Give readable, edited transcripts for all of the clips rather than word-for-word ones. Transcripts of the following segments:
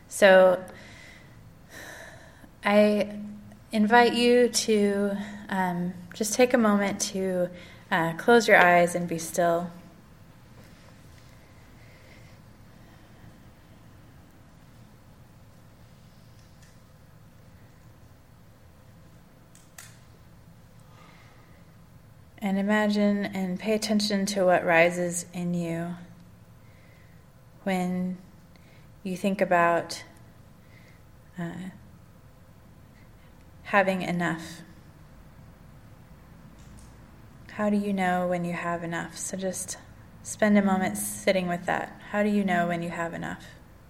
So I invite you to just take a moment to close your eyes and be still. And imagine and pay attention to what rises in you when you think about having enough. How do you know when you have enough? So just spend a moment sitting with that. How do you know when you have enough?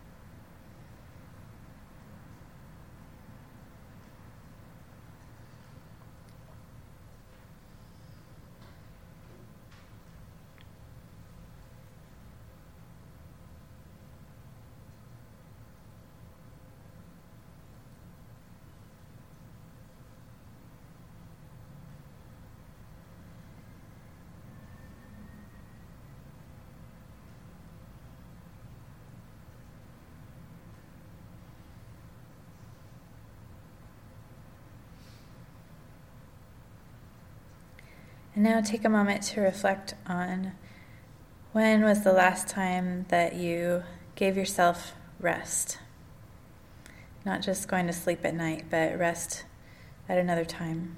And now take a moment to reflect on when was the last time that you gave yourself rest. Not just going to sleep at night, but rest at another time.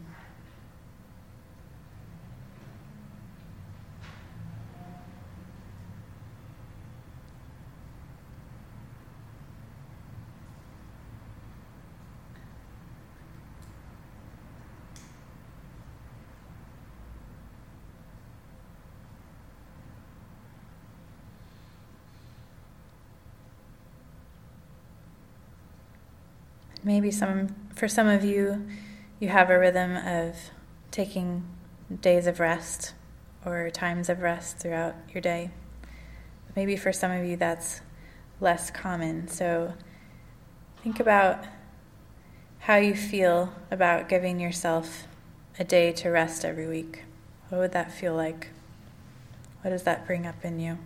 Maybe for some of you, you have a rhythm of taking days of rest or times of rest throughout your day. Maybe for some of you that's less common. So think about how you feel about giving yourself a day to rest every week. What would that feel like? What does that bring up in you?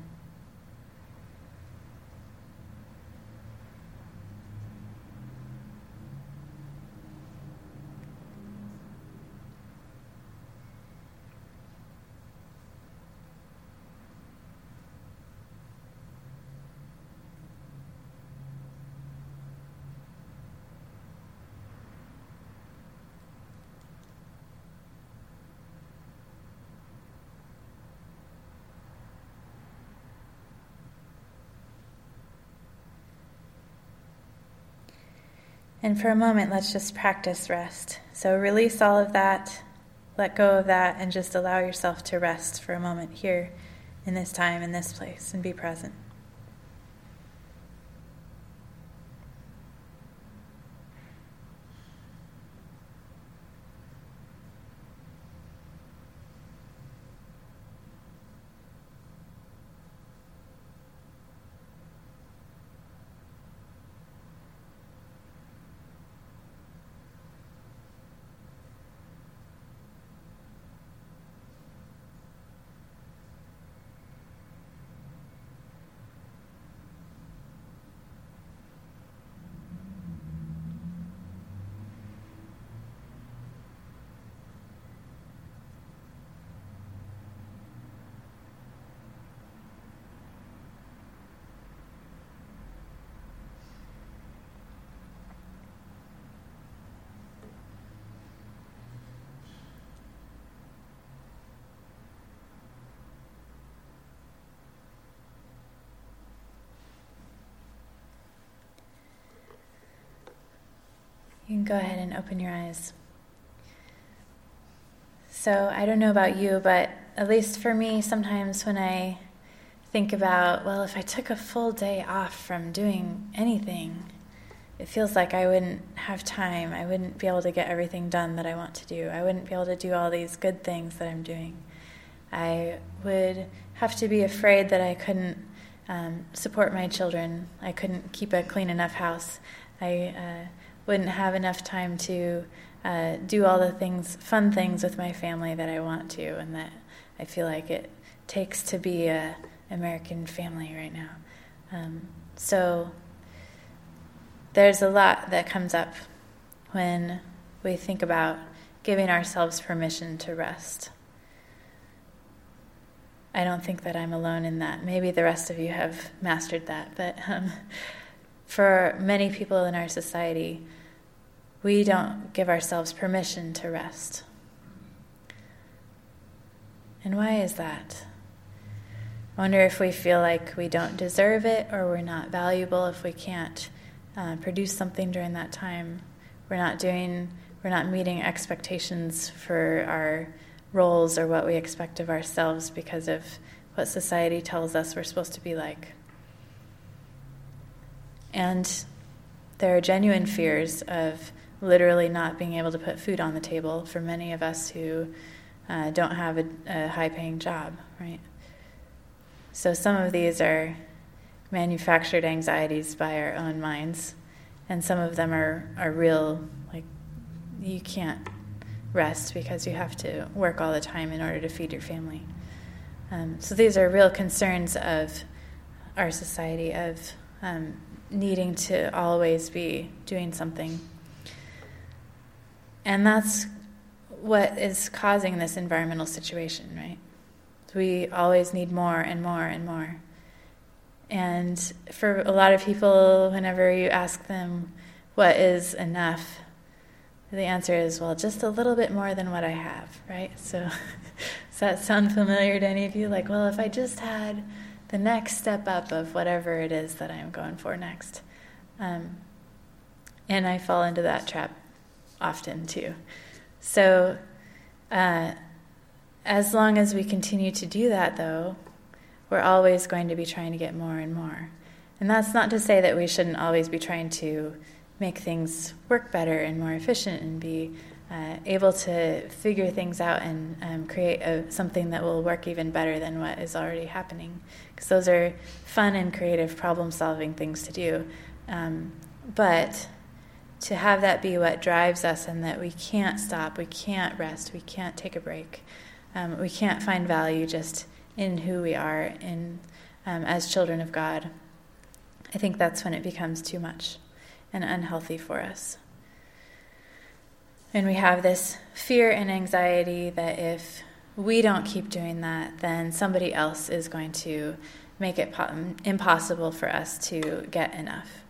And for a moment, let's just practice rest. So release all of that, let go of that, and just allow yourself to rest for a moment here in this time, in this place, and be present. You can go ahead and open your eyes. So I don't know about you, but at least for me, sometimes when I think about, well, if I took a full day off from doing anything, it feels like I wouldn't have time. I wouldn't be able to get everything done that I want to do. I wouldn't be able to do all these good things that I'm doing. I would have to be afraid that I couldn't support my children. I couldn't keep a clean enough house. I wouldn't have enough time to do all the fun things with my family that I want to, and that I feel like it takes to be a American family right now. So there's a lot that comes up when we think about giving ourselves permission to rest. I don't think that I'm alone in that. Maybe the rest of you have mastered that, but for many people in our society, we don't give ourselves permission to rest. And why is that? I wonder if we feel like we don't deserve it, or we're not valuable if we can't produce something during that time. We're not meeting expectations for our roles or what we expect of ourselves because of what society tells us we're supposed to be like. And there are genuine fears of literally not being able to put food on the table for many of us who don't have a high-paying job, right? So some of these are manufactured anxieties by our own minds, and some of them are real, like you can't rest because you have to work all the time in order to feed your family. So these are real concerns of our society, of needing to always be doing something. And that's what is causing this environmental situation, right? We always need more and more and more. And for a lot of people, whenever you ask them what is enough, the answer is, well, just a little bit more than what I have, right? So does that sound familiar to any of you? Like, well, if I just had the next step up of whatever it is that I'm going for next. And I fall into that trap often too. So as long as we continue to do that, though, we're always going to be trying to get more and more. And that's not to say that we shouldn't always be trying to make things work better and more efficient and be able to figure things out and create something that will work even better than what is already happening. Because those are fun and creative problem-solving things to do. But to have that be what drives us, and that we can't stop, we can't rest, we can't take a break, we can't find value just in who we are in as children of God, I think that's when it becomes too much and unhealthy for us. And we have this fear and anxiety that if we don't keep doing that, then somebody else is going to make it impossible for us to get enough.